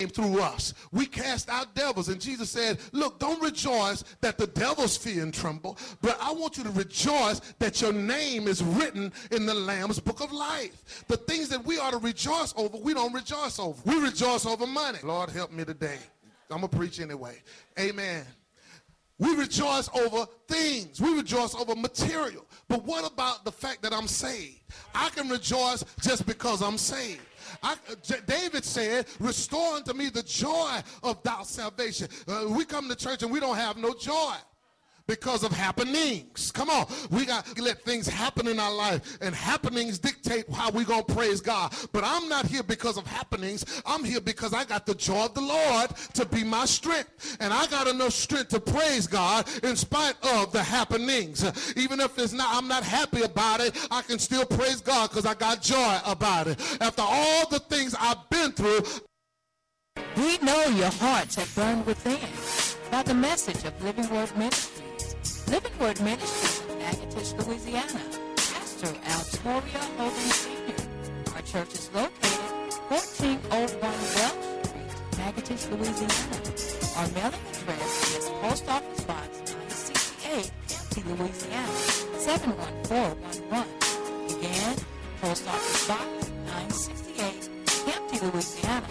through us. We cast out devils, and Jesus said, look, don't rejoice that the devils fear and tremble, but I want you to rejoice that your name is written in the Lamb's book of life. The things that we ought to rejoice over, we don't rejoice over. We rejoice over money. Lord, help me today. I'm going to preach anyway. Amen. We rejoice over things. We rejoice over material. But what about the fact that I'm saved? I can rejoice just because I'm saved. David said, restore unto me the joy of thy salvation. We come to church and we don't have no joy because of happenings. Come on, we got to let things happen in our life, and happenings dictate how we're going to praise God. But I'm not here because of happenings. I'm here because I got the joy of the Lord to be my strength, and I got enough strength to praise God in spite of the happenings. Even if I'm not happy about it, I can still praise God because I got joy about it. After all the things I've been through, we know your hearts have burned within by the message of Living Word Ministries. Living Word Ministries in Natchitoches, Louisiana. Pastor Altoria Holden Sr. Our church is located 1401 Welch Street, Natchitoches, Louisiana. Our mailing address is Post Office Box 968, Hampton, Louisiana 71411. Again, Post Office Box 968, Hampton, Louisiana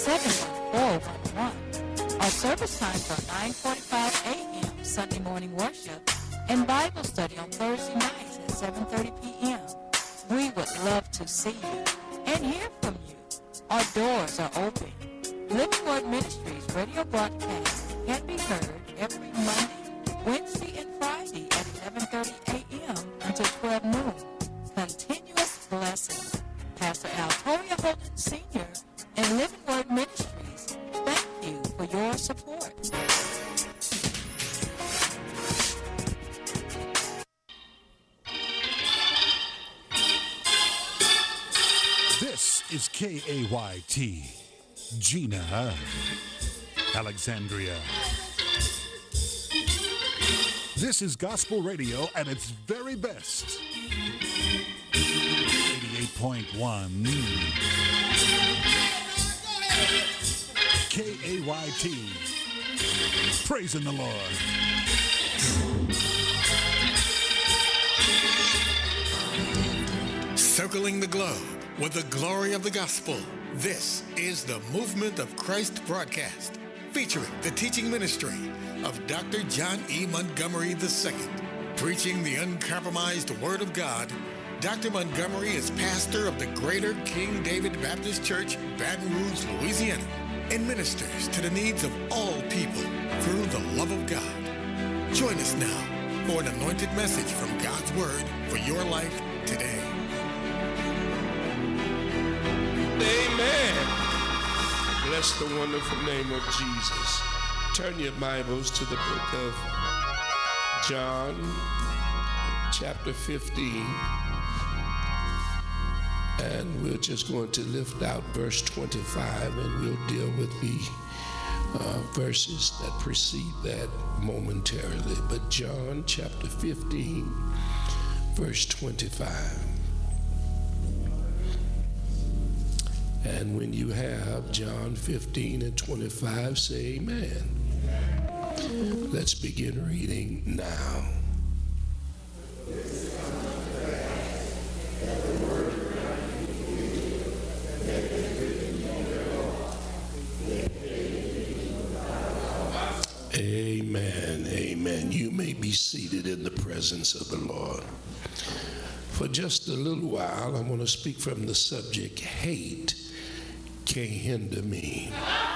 71411. Our service times are 9:45 a.m. Sunday morning worship and Bible study on Thursday nights at 7:30 p.m. We would love to see you and hear from you. Our doors are open. Living Word Ministries radio broadcast can be heard every Monday, Wednesday, and Friday at 11:30 a.m. until 12 noon. Continuous blessing. Pastor Altoria Holden Sr. and Living Word Ministries, thank you for your support. This is KAYT, Gina, Alexandria. This is gospel radio at its very best. 88.1 KAYT. Praising the Lord. Circling the globe with the glory of the gospel. This is the Movement of Christ broadcast, featuring the teaching ministry of Dr. John E. Montgomery II. Preaching the uncompromised Word of God, Dr. Montgomery is pastor of the Greater King David Baptist Church, Baton Rouge, Louisiana, and ministers to the needs of all people through the love of God. Join us now for an anointed message from God's Word for your life today. Amen. Bless the wonderful name of Jesus. Turn your Bibles to the book of John, chapter 15. And we're just going to lift out verse 25, and we'll deal with the verses that precede that momentarily. But John chapter 15, verse 25. And when you have John 15 and 25, say amen. Let's begin reading now. Amen, amen. You may be seated in the presence of the Lord. For just a little while, I want to speak from the subject, hate can't hinder me.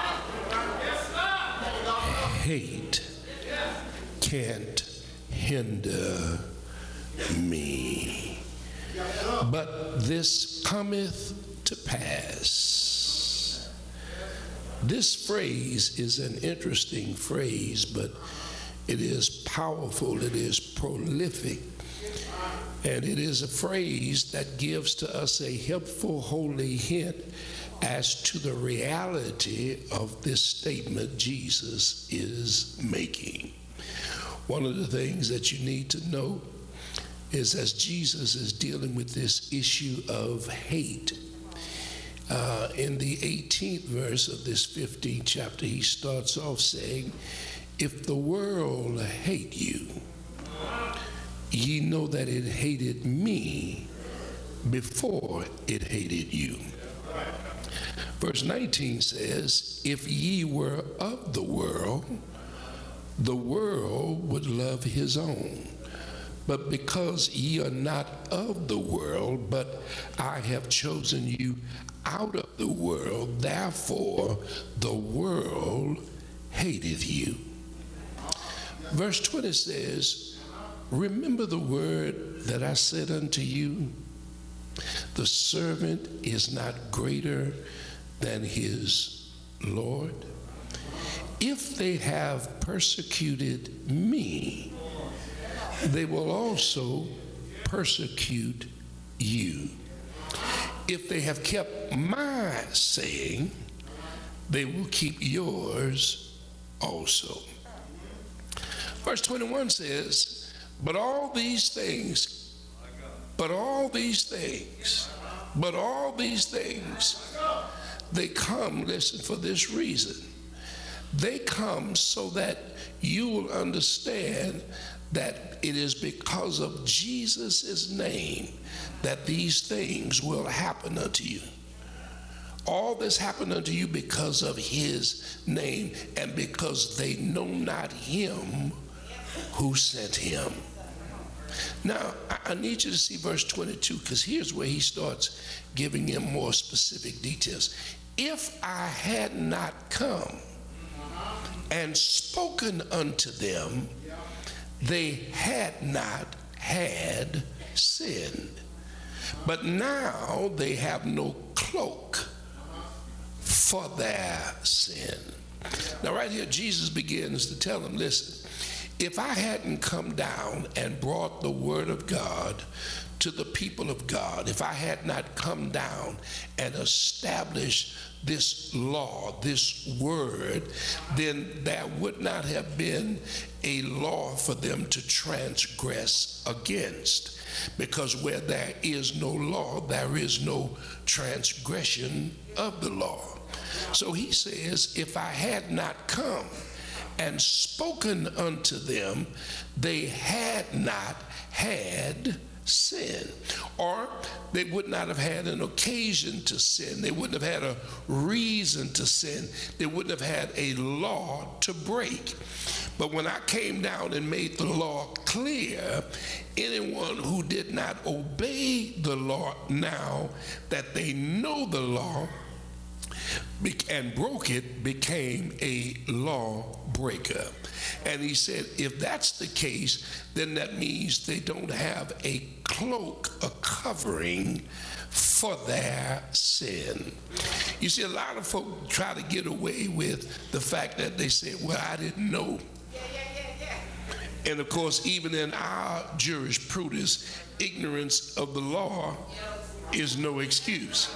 Hate can't hinder me. But this cometh to pass. This phrase is an interesting phrase, but it is powerful, it is prolific, and it is a phrase that gives to us a helpful, holy hint as to the reality of this statement Jesus is making. One of the things that you need to know is as Jesus is dealing with this issue of hate, In the 18th verse of this 15th chapter, he starts off saying, if the world hate you, ye know that it hated me before it hated you. Verse 19 says, if ye were of the world would love his own. But because ye are not of the world, but I have chosen you out of the world, therefore the world hateth you. Verse 20 says, remember the word that I said unto you, the servant is not greater than his Lord. If they have persecuted me, they will also persecute you. If they have kept my saying, they will keep yours also. Verse 21 says, but all these things, they come, listen, for this reason. They come so that you will understand that it is because of Jesus' name that these things will happen unto you. All this happened unto you because of his name and because they know not him who sent him. Now, I need you to see verse 22, because here's where he starts giving him more specific details. If I had not come and spoken unto them, they had not had sin. But now they have no cloak for their sin. Now right here, Jesus begins to tell them, listen, if I hadn't come down and brought the word of God to the people of God, if I had not come down and established this law, this word, then there would not have been a law for them to transgress against. Because where there is no law, there is no transgression of the law. So he says, if I had not come and spoken unto them, they had not had sin, or they would not have had an occasion to sin. They wouldn't have had a reason to sin. They wouldn't have had a law to break. But when I came down and made the law clear, anyone who did not obey the law now that they know the law and broke it became a law breaker. And he said, if that's the case, then that means they don't have a cloak, a covering for their sin. You see, a lot of folk try to get away with the fact that they say, well, I didn't know. And of course, even in our jurisprudence, ignorance of the law is no excuse.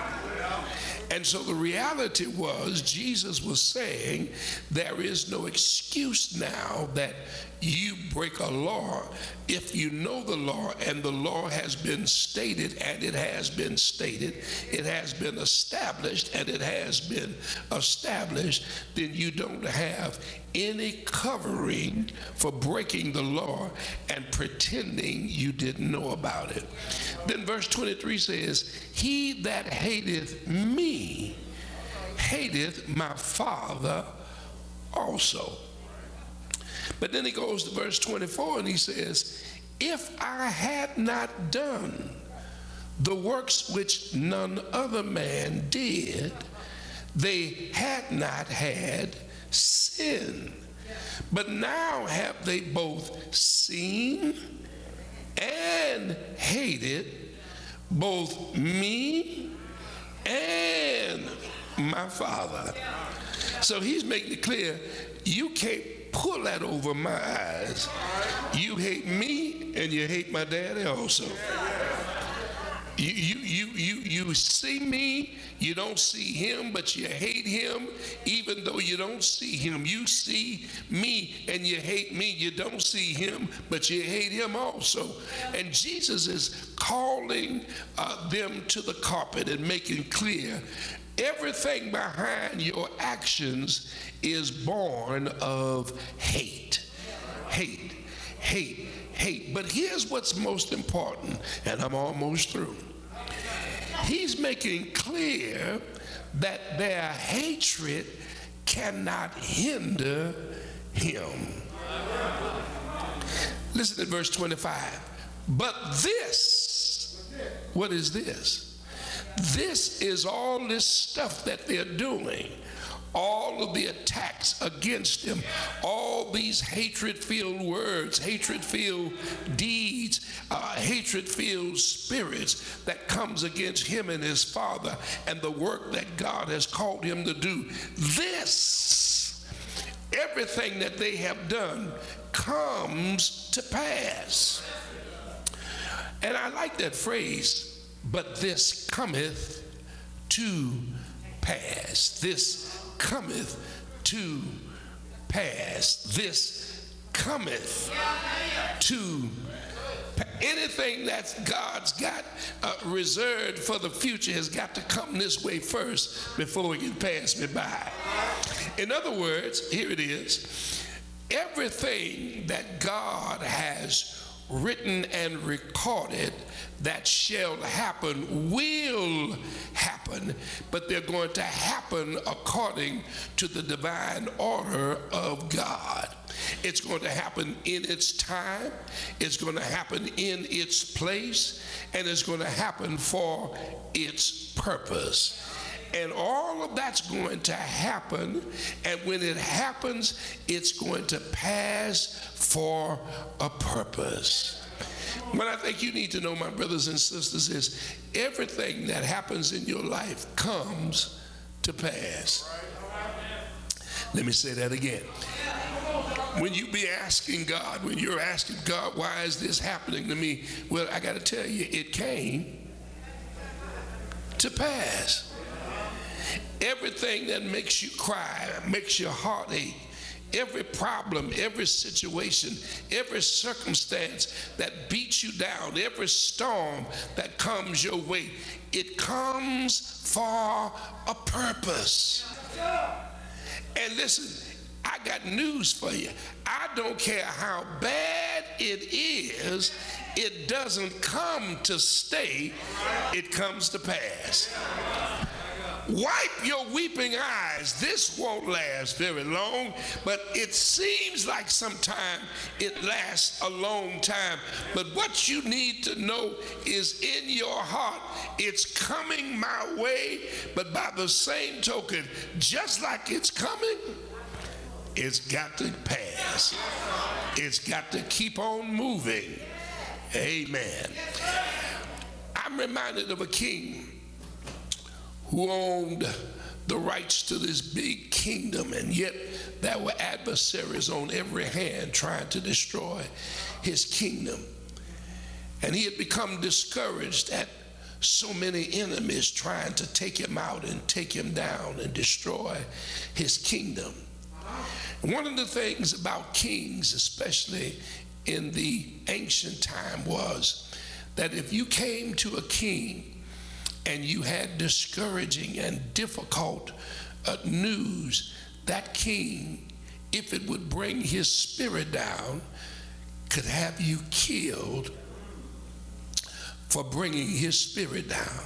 And so the reality was, Jesus was saying, there is no excuse now that you break a law if you know the law and the law has been stated and it has been stated, it has been established and it has been established, then you don't have any covering for breaking the law and pretending you didn't know about it. Then verse 23 says, he that hateth me hateth my Father also. But then he goes to verse 24 and he says, if I had not done the works which none other man did, they had not had sin. But now have they both seen and hated both me and my Father. So he's making it clear, you can't pull that over my eyes. You hate me and you hate my daddy also. You see me, you don't see him, but you hate him. Even though you don't see him, you see me and you hate me. You don't see him, but you hate him also. And Jesus is calling them to the carpet and making clear everything behind your actions is born of hate. Hate, hate, hate. But here's what's most important, and I'm almost through. He's making clear that their hatred cannot hinder him. Listen to verse 25. But this, what is this? This is all this stuff that they're doing. All of the attacks against him, all these hatred-filled words, hatred-filled deeds, hatred-filled spirits that comes against him and his Father and the work that God has called him to do. This, everything that they have done comes to pass. And I like that phrase, but this cometh to pass. This cometh to pass. This cometh to pass. Anything that God's got reserved for the future has got to come this way first before it can pass me by. In other words, here it is. Everything that God has written and recorded that shall happen will happen, but they're going to happen according to the divine order of God. It's going to happen in its time, it's going to happen in its place, and it's going to happen for its purpose. And all of that's going to happen, and when it happens, it's going to pass for a purpose. What I think you need to know, my brothers and sisters, is everything that happens in your life comes to pass. Let me say that again. When you be asking God, when you're asking God, why is this happening to me? Well, I got to tell you, it came to pass. Everything that makes you cry, makes your heart ache, every problem, every situation, every circumstance that beats you down, every storm that comes your way, it comes for a purpose. And listen, I got news for you. I don't care how bad it is, it doesn't come to stay, it comes to pass. Wipe your weeping eyes. This won't last very long, but it seems like sometimes it lasts a long time. But what you need to know is in your heart, it's coming my way, but by the same token, just like it's coming, it's got to pass. It's got to keep on moving. Amen. I'm reminded of a king who owned the rights to this big kingdom, and yet there were adversaries on every hand trying to destroy his kingdom. And he had become discouraged at so many enemies trying to take him out and take him down and destroy his kingdom. One of the things about kings, especially in the ancient time, was that if you came to a king and you had discouraging and difficult news, that king, if it would bring his spirit down, could have you killed for bringing his spirit down.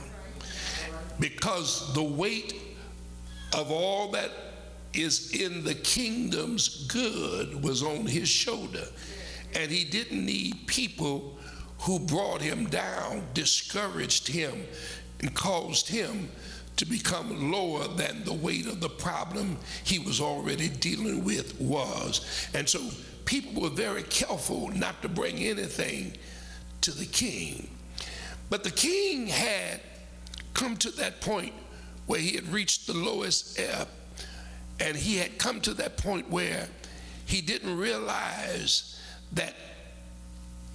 Because the weight of all that is in the kingdom's good was on his shoulder. And he didn't need people who brought him down, discouraged him, and caused him to become lower than the weight of the problem he was already dealing with was. And so people were very careful not to bring anything to the king. But the king had come to that point where he had reached the lowest ebb, and he had come to that point where he didn't realize that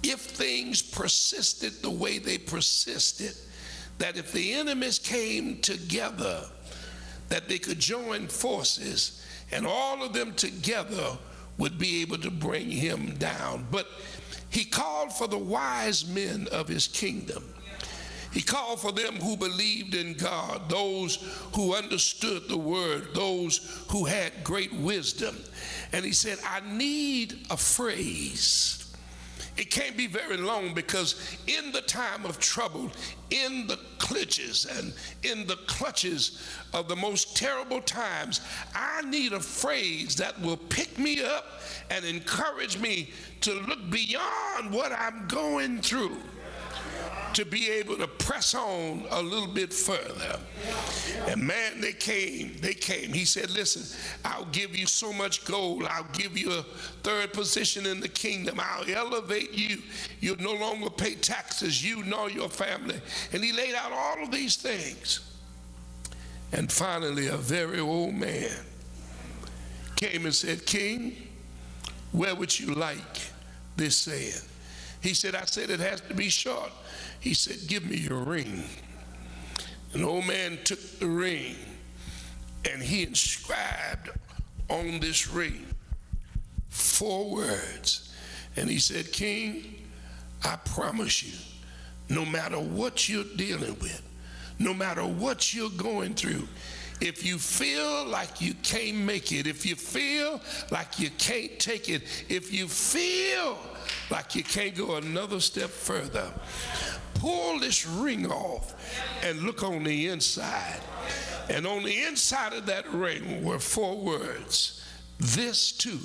if things persisted the way they persisted, that if the enemies came together, that they could join forces and all of them together would be able to bring him down. But he called for the wise men of his kingdom. He called for them who believed in God, those who understood the word, those who had great wisdom. And he said, I need a phrase. It can't be very long, because in the time of trouble, in the clutches and in the clutches of the most terrible times, I need a phrase that will pick me up and encourage me to look beyond what I'm going through, to be able to press on a little bit further. And man, they came. He said, listen, I'll give you so much gold. I'll give you a third position in the kingdom. I'll elevate you. You'll no longer pay taxes, you nor your family. And he laid out all of these things. And finally, a very old man came and said, King, where would you like this saying? He said, I said it has to be short. He said, give me your ring. An old man took the ring and he inscribed on this ring 4 words. And he said, King, I promise you, no matter what you're dealing with, no matter what you're going through, if you feel like you can't make it, if you feel like you can't take it, if you feel like you can't go another step further, pull this ring off and look on the inside. And on the inside of that ring were 4 words: this too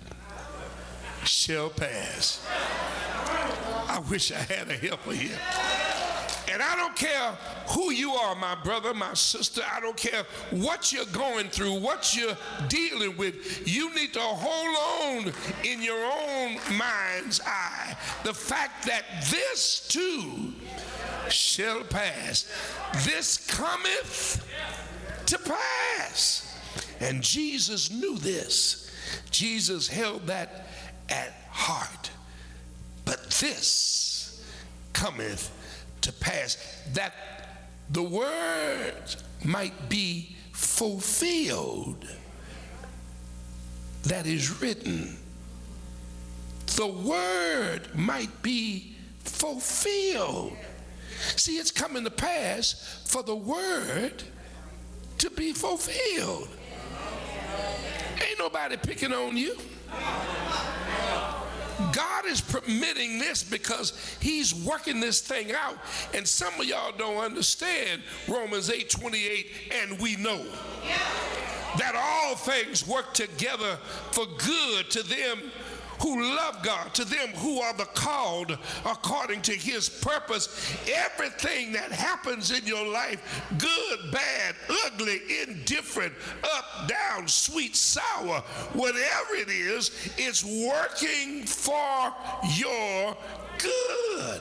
shall pass. I wish I had a helper here. And I don't care who you are, my brother, my sister. I don't care what you're going through, what you're dealing with. You need to hold on in your own mind's eye the fact that this too shall pass. This cometh to pass. And Jesus knew this. Jesus held that at heart. But this cometh to pass, that the word might be fulfilled that is written. The word might be fulfilled. See, it's coming to pass for the word to be fulfilled. Ain't nobody picking on you. God is permitting this because he's working this thing out. And some of y'all don't understand Romans 8:28, and we know that all things work together for good to them who love God, to them who are the called according to his purpose. Everything that happens in your life, good, bad, ugly, indifferent, up, down, sweet, sour, whatever it is, it's working for your good.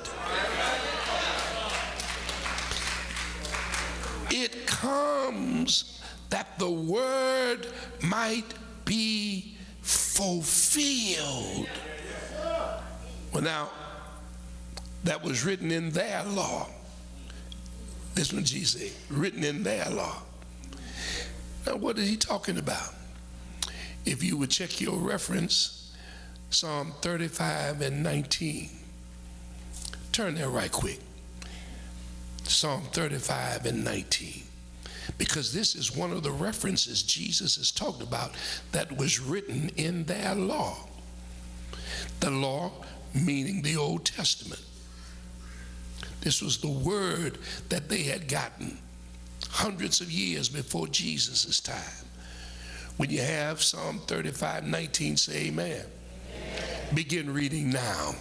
It comes that the word might be fulfilled. Well, now, that was written in their law. This one, Jesus said, written in their law. Now, what is he talking about? If you would check your reference, Psalm 35 and 19. Turn there right quick. Psalm 35 and 19. Because this is one of the references Jesus has talked about that was written in their law. The law meaning the Old Testament. This was the word that they had gotten hundreds of years before Jesus' time. When you have Psalm 35:19, say amen. Amen. Begin reading now.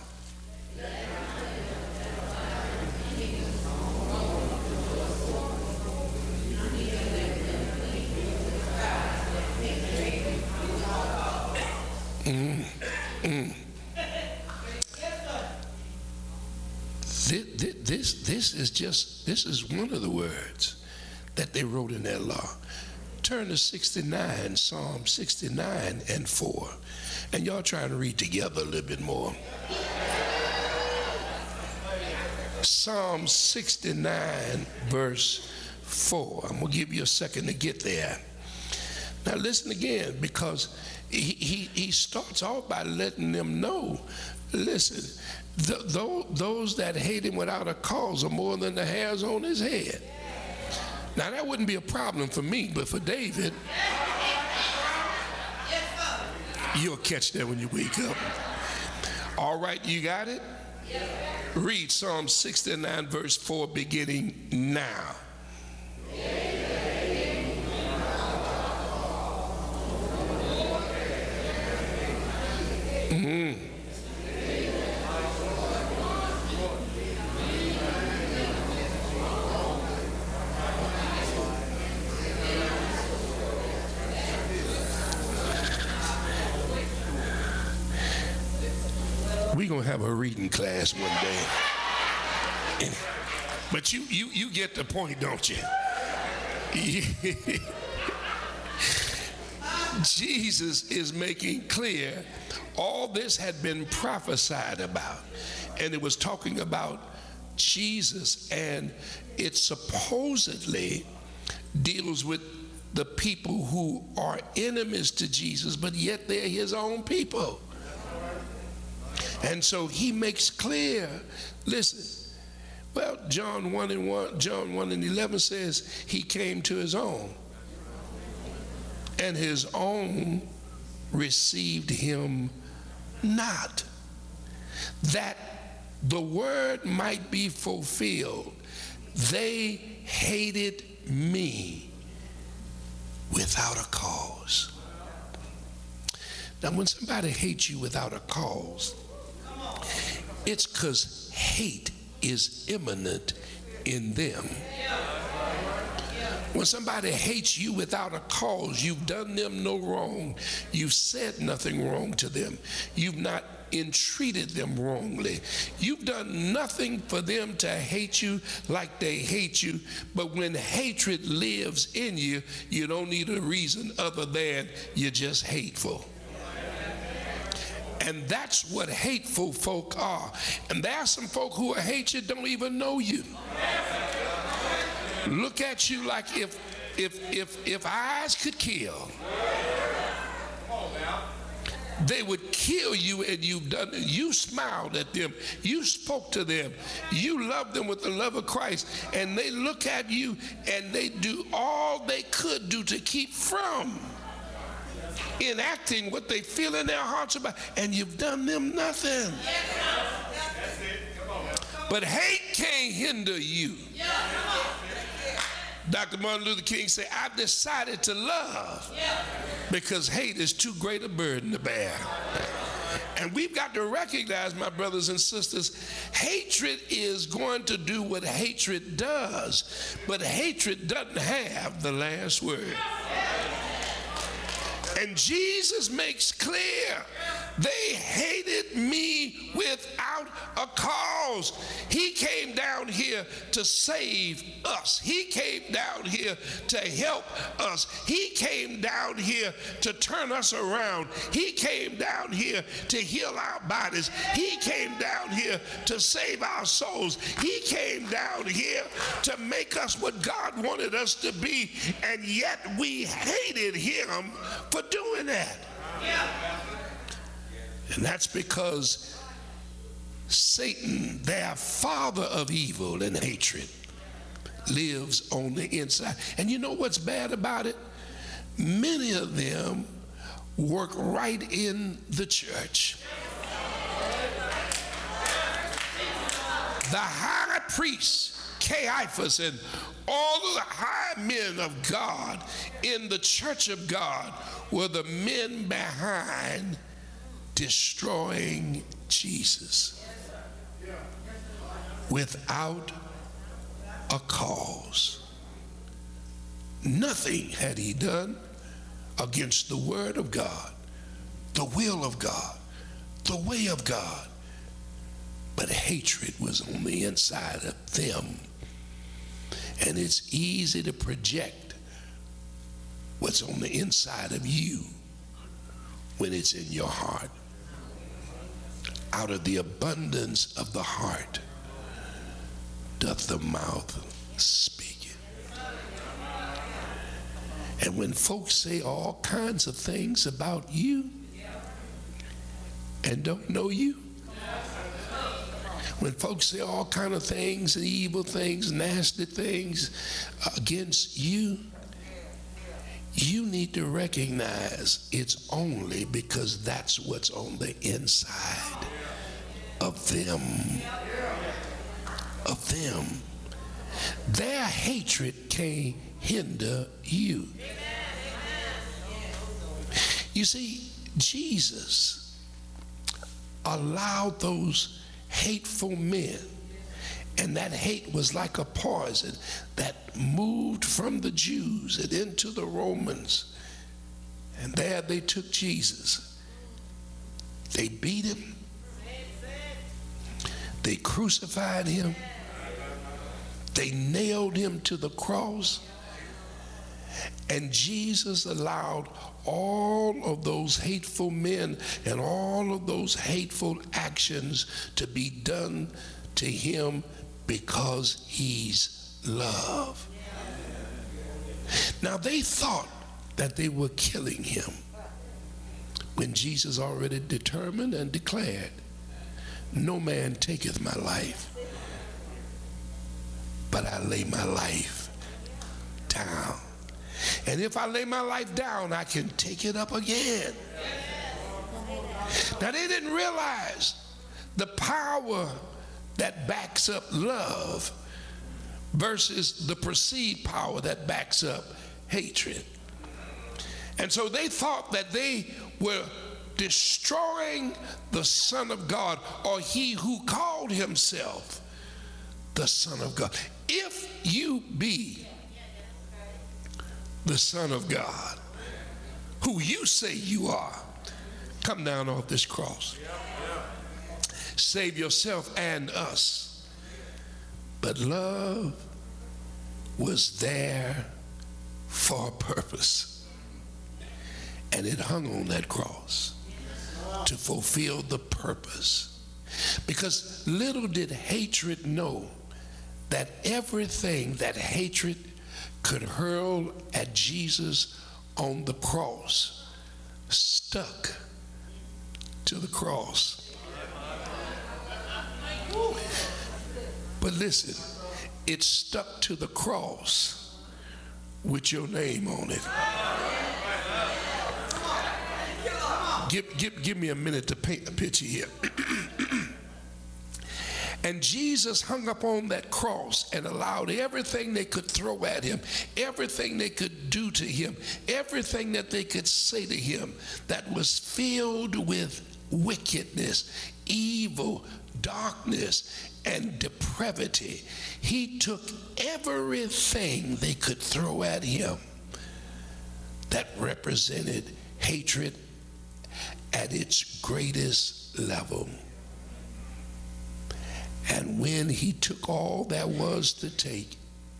This is one of the words that they wrote in their law. Turn to 69, Psalm 69 and 4. And y'all try to read together a little bit more. Psalm 69, verse 4. I'm going to give you a second to get there. Now listen again, because he starts off by letting them know, listen, those that hate him without a cause are more than the hairs on his head. Now that wouldn't be a problem for me, but for David, you'll catch that when you wake up. All right, you got it? Read Psalm 69, verse 4, beginning now. We're going to have a reading class one day. But you get the point, don't you? Jesus is making clear all this had been prophesied about. And it was talking about Jesus, and it supposedly deals with the people who are enemies to Jesus, but yet they're his own people. And so he makes clear, listen, well, John 1 and 11 says he came to his own, and his own received him not, that the word might be fulfilled. They hated me without a cause. Now, when somebody hates you without a cause, it's because hate is imminent in them. When somebody hates you without a cause, you've done them no wrong. You've said nothing wrong to them. You've not entreated them wrongly. You've done nothing for them to hate you like they hate you. But when hatred lives in you, you don't need a reason other than you're just hateful. And that's what hateful folk are. And there are some folk who hate you, don't even know you. Look at you like if eyes could kill, they would kill you, and you've done it. You smiled at them, you spoke to them, you loved them with the love of Christ, and they look at you and they do all they could do to keep from enacting what they feel in their hearts about, and you've done them nothing. But hate can't hinder you. Dr. Martin Luther King said, I've decided to love because hate is too great a burden to bear. And we've got to recognize, my brothers and sisters, hatred is going to do what hatred does, but hatred doesn't have the last word. And Jesus makes clear they hated me without a cause. He came down here to save us. He came down here to help us. He came down here to turn us around. He came down here to heal our bodies. He came down here to save our souls. He came down here to make us what God wanted us to be, and yet we hated him for doing that. And that's because Satan, their father of evil and hatred, lives on the inside. And you know what's bad about it? Many of them work right in the church. The high priest, Caiaphas, and all of the high men of God in the church of God were the men behind destroying Jesus without a cause. Nothing had he done against the word of God, the will of God, the way of God. But hatred was on the inside of them. And it's easy to project what's on the inside of you when it's in your heart. Out of the abundance of the heart, doth the mouth speak it. And when folks say all kinds of things about you and don't know you, when folks say all kinds of things, evil things, nasty things against you, you need to recognize it's only because that's what's on the inside of them. Of them. Their hatred can't hinder you. You see, Jesus allowed those hateful men, and that hate was like a poison that moved from the Jews and into the Romans. And there they took Jesus. They beat him. They crucified him. They nailed him to the cross. And Jesus allowed all of those hateful men and all of those hateful actions to be done to him because he's love. Now they thought that they were killing him when Jesus already determined and declared, no man taketh my life, but I lay my life down. And if I lay my life down, I can take it up again. Now they didn't realize the power that backs up love versus the perceived power that backs up hatred. And so they thought that they were destroying the Son of God, or he who called himself the Son of God. If you be the Son of God, who you say you are, come down off this cross. Save yourself and us. But love was there for a purpose, and it hung on that cross to fulfill the purpose. Because little did hatred know that everything that hatred could hurl at Jesus on the cross stuck to the cross. But listen, it stuck to the cross with your name on it. Give me a minute to paint the picture here. And Jesus hung up on that cross and allowed everything they could throw at him, everything they could do to him, everything that they could say to him that was filled with wickedness, evil, darkness, and depravity. He took everything they could throw at him that represented hatred at its greatest level. And when he took all that was to take,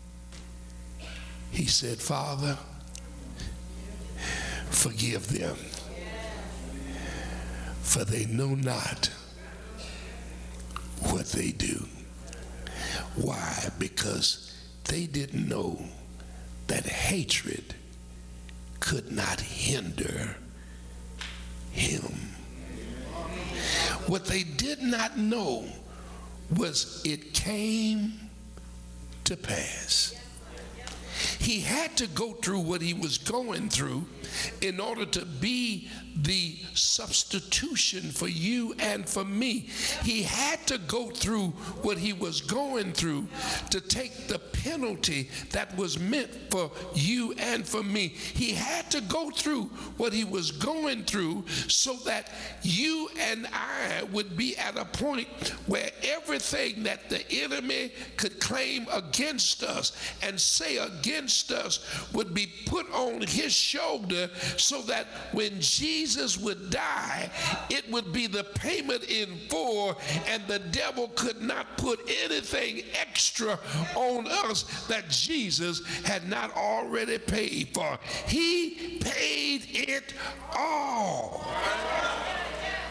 he said, Father, forgive them, for they know not what they do. Why? Because they didn't know that hatred could not hinder him. What they did not know was it came to pass. He had to go through what he was going through in order to be the substitution for you and for me. He had to go through what he was going through to take the penalty that was meant for you and for me. He had to go through what he was going through so that you and I would be at a point where everything that the enemy could claim against us and say against us would be put on his shoulder, so that when Jesus would die, it would be the payment in full, and the devil could not put anything extra on us that Jesus had not already paid for. He paid it all.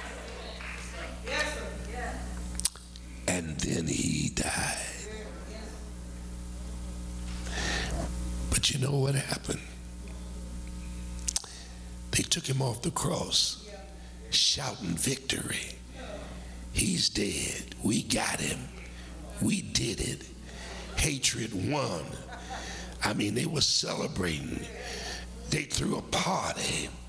And then he died. But you know what happened? They took him off the cross, shouting victory. He's dead. We got him. We did it. Hatred won. I mean, they were celebrating. They threw a party.